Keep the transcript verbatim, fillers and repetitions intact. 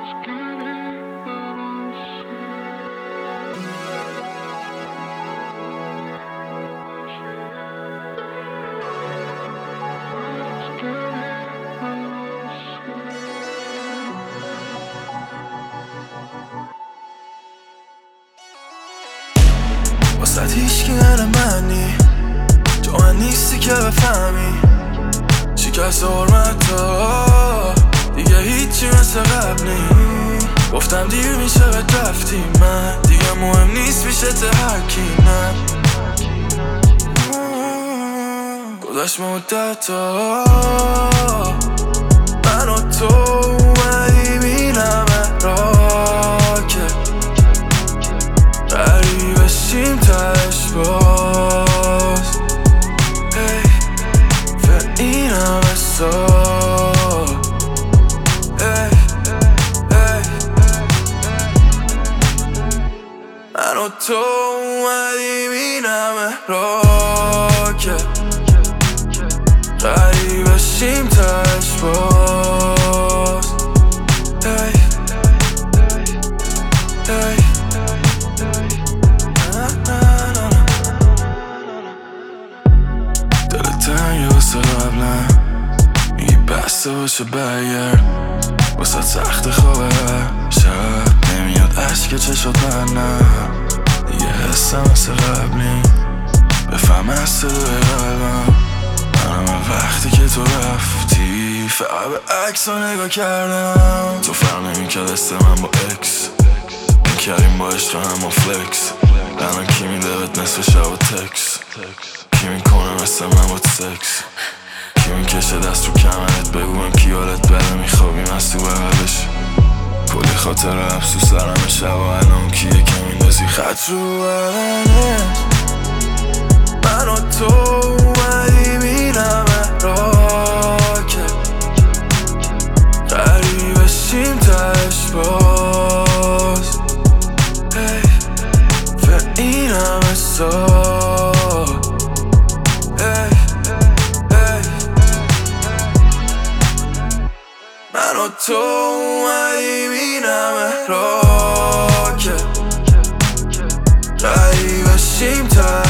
واسه هیچکی غیر منی، تو من نیستی که بفهمی شکست حرمتا دیگه هیچی مثل قبل نی. گفتم دیر میشه بهت رفتی، من دیگه مهم نیست میشه ته هرکی. نه گذشت مدتا من و تو اومدی بینمه را که قریب بشیم تش باز. هی فر اینم اصال هی هی من و تو اومدی بینمه را که قریب بشیم تش باز. هی هی دلت تنگه واسه قبلم، میگی بسته باشه برگرد، واسه سخت خوابه شب نمیاد عشق چشات منم دیگه حسم مثل قبلی. بفهم از صدای قلبم منم وقتی که تو رفتی فقط به عکس ها نگاه کردم. تو فرق نمی کرد است من با اکس میکردیم با عشق همه فلکس. الان کی میده بهت نصف شب و تکس، کی میکنه مثل من با سکس، کی میکشه دست رو کمرت بگویم کی حالت بده میخوابیم از تو بغلش. کلی خاطر افسوس سرم شب و الان کیه که میندازی خط رو بدنت. من و تو اومدی بینمه را که قریب بشیم تش باز. هی فر اینم اصال هی هی من و تو اومدی بینمه را که قریب بشیم تش